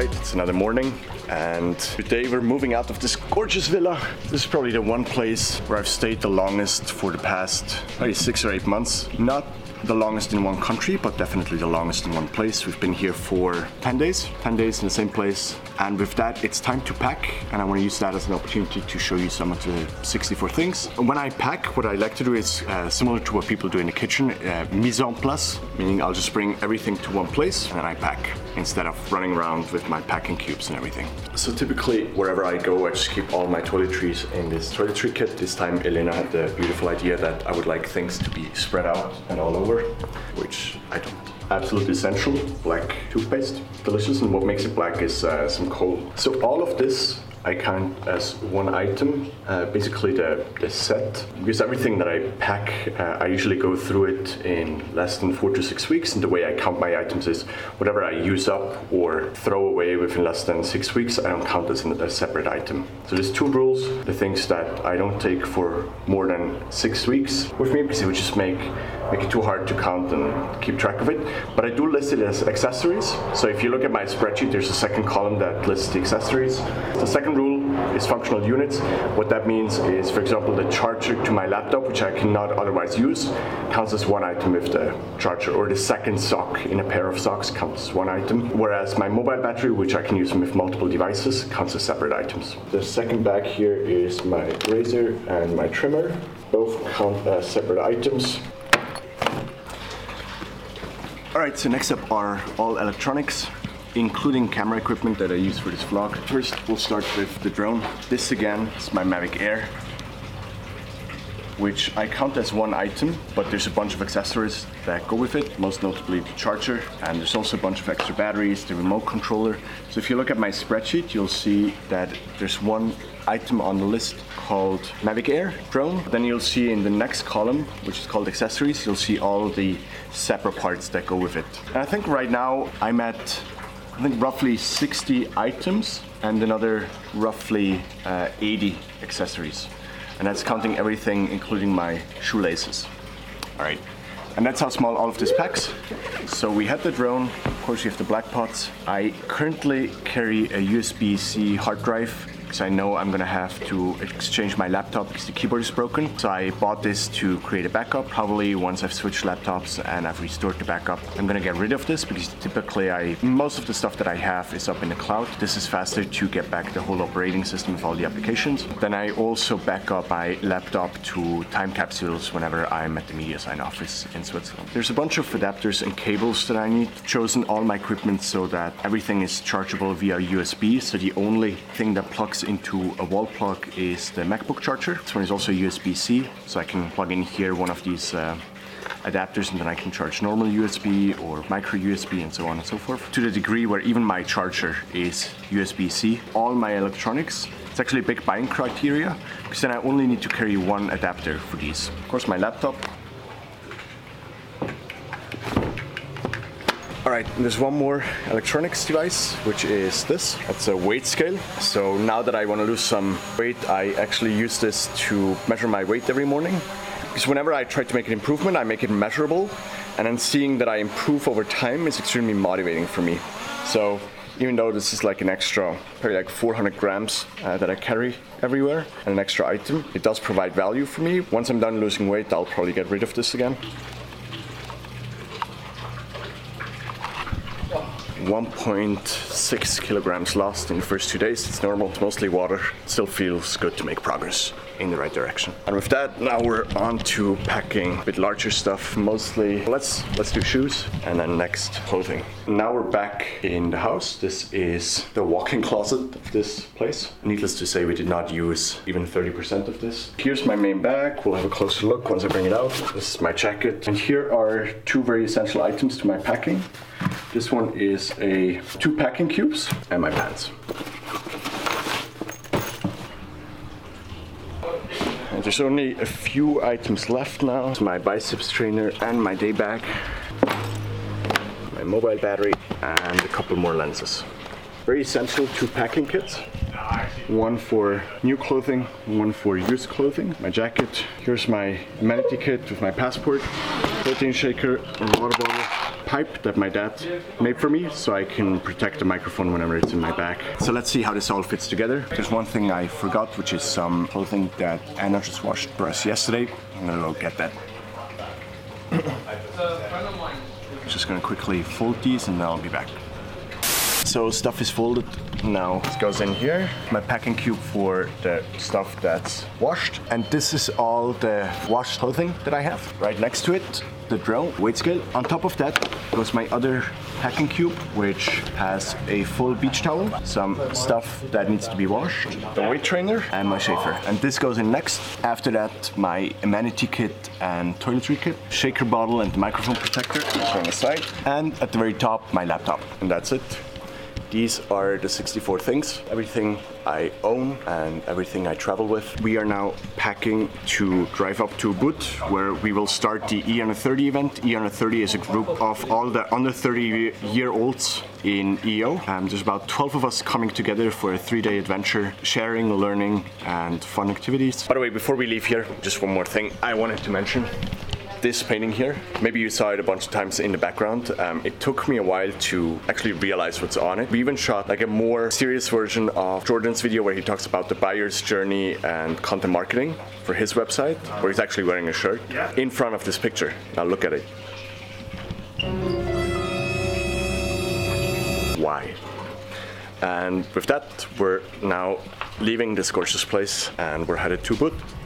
Alright, it's another morning, and today we're moving out of this gorgeous villa. This is probably the one place where I've stayed the longest for the past maybe 6 or 8 months. Not the longest in one country, but definitely the longest in one place. We've been here for 10 days in the same place. And with that, it's time to pack. And I want to use that as an opportunity to show you some of the 64 things. When I pack, what I like to do is similar to what people do in the kitchen, mise en place, meaning I'll just bring everything to one place and then I pack instead of running around with my packing cubes and everything. So typically, wherever I go, I just keep all my toiletries in this toiletry kit. This time, Elena had the beautiful idea that I would like things to be spread out and all over, which I don't. Absolutely essential, black toothpaste, delicious, and what makes it black is some coal. So all of this I count as one item, basically the set. Because everything that I pack, I usually go through it in less than 4 to 6 weeks, and the way I count my items is whatever I use up or throw away within less than 6 weeks, I don't count as a separate item. So there's 2 rules: the things that I don't take for more than 6 weeks with me, because it would just make it too hard to count and keep track of it. But I do list it as accessories. So if you look at my spreadsheet, there's a second column that lists the accessories. The second rule is functional units. What that means is, for example, the charger to my laptop, which I cannot otherwise use, counts as one item with the charger, or the second sock in a pair of socks counts as one item, whereas my mobile battery, which I can use with multiple devices, counts as separate items. The second bag here is my razor and my trimmer. Both count as separate items. Alright, so next up are all electronics, including camera equipment that I use for this vlog. First, we'll start with the drone. This again is my Mavic Air, which I count as one item, but there's a bunch of accessories that go with it, most notably the charger, and there's also a bunch of extra batteries, the remote controller. So if you look at my spreadsheet, you'll see that there's one item on the list called Mavic Air drone. Then you'll see in the next column, which is called accessories, you'll see all the separate parts that go with it. And I think right now I'm at roughly 60 items and another roughly 80 accessories. And that's counting everything, including my shoelaces. All right, and that's how small all of this packs. So we had the drone, of course we have the black pots. I currently carry a USB-C hard drive, because I know I'm gonna have to exchange my laptop because the keyboard is broken. So I bought this to create a backup. Probably once I've switched laptops and I've restored the backup, I'm gonna get rid of this, because typically most of the stuff that I have is up in the cloud. This is faster to get back the whole operating system of all the applications. Then I also back up my laptop to time capsules whenever I'm at the MediaSign office in Switzerland. There's a bunch of adapters and cables that I need. I've chosen all my equipment so that everything is chargeable via USB. So the only thing that plugs into a wall plug is the MacBook charger. This one is also USB-C, so I can plug in here one of these adapters, and then I can charge normal USB or micro USB and so on and so forth, to the degree where even my charger is USB-C. All my electronics, it's actually a big buying criteria, because then I only need to carry one adapter for these. Of course, my laptop. Alright, there's one more electronics device, which is this. That's a weight scale. So now that I want to lose some weight, I actually use this to measure my weight every morning. Because whenever I try to make an improvement, I make it measurable. And then seeing that I improve over time is extremely motivating for me. So even though this is like an extra, probably like 400 grams that I carry everywhere, and an extra item, it does provide value for me. Once I'm done losing weight, I'll probably get rid of this again. 1.6 kilograms lost in the first 2 days. It's normal, it's mostly water. It still feels good to make progress in the right direction. And with that, now we're on to packing a bit larger stuff. Mostly, let's do shoes, and then next, clothing. Now we're back in the house. This is the walk-in closet of this place. Needless to say, we did not use even 30% of this. Here's my main bag. We'll have a closer look once I bring it out. This is my jacket. And here are 2 very essential items to my packing. This one is 2 packing cubes and my pants. And there's only a few items left now. It's my biceps trainer and my day bag, my mobile battery, and a couple more lenses. Very essential 2 packing kits. One for new clothing, one for used clothing. My jacket. Here's my amenity kit with my passport, protein shaker, and water bottle, pipe that my dad made for me so I can protect the microphone whenever it's in my bag. So let's see how this all fits together. There's one thing I forgot, which is some clothing that Anna just washed for us yesterday. I'm gonna go get that. Just gonna quickly fold these and then I'll be back. So stuff is folded. Now this goes in here. My packing cube for the stuff that's washed. And this is all the washed clothing that I have. Right next to it, the drill, weight scale. On top of that goes my other packing cube, which has a full beach towel, some stuff that needs to be washed, the weight trainer, and my shaver. And this goes in next. After that, my amenity kit and toiletry kit, shaker bottle and microphone protector going aside. And at the very top, my laptop. And that's it. These are the 64 things, everything I own and everything I travel with. We are now packing to drive up to Ubud, where we will start the E130 event. E130 is a group of all the under 30-year-olds in EO. There's about 12 of us coming together for a 3-day adventure, sharing, learning, and fun activities. By the way, before we leave here, just one more thing I wanted to mention. This painting here, maybe you saw it a bunch of times in the background. It took me a while to actually realize what's on it. We even shot like a more serious version of Jordan's video where he talks about the buyer's journey and content marketing for his website, where he's actually wearing a shirt in front of this picture. Now look at it. Why? And with that, we're now leaving this gorgeous place and we're headed to Ubud.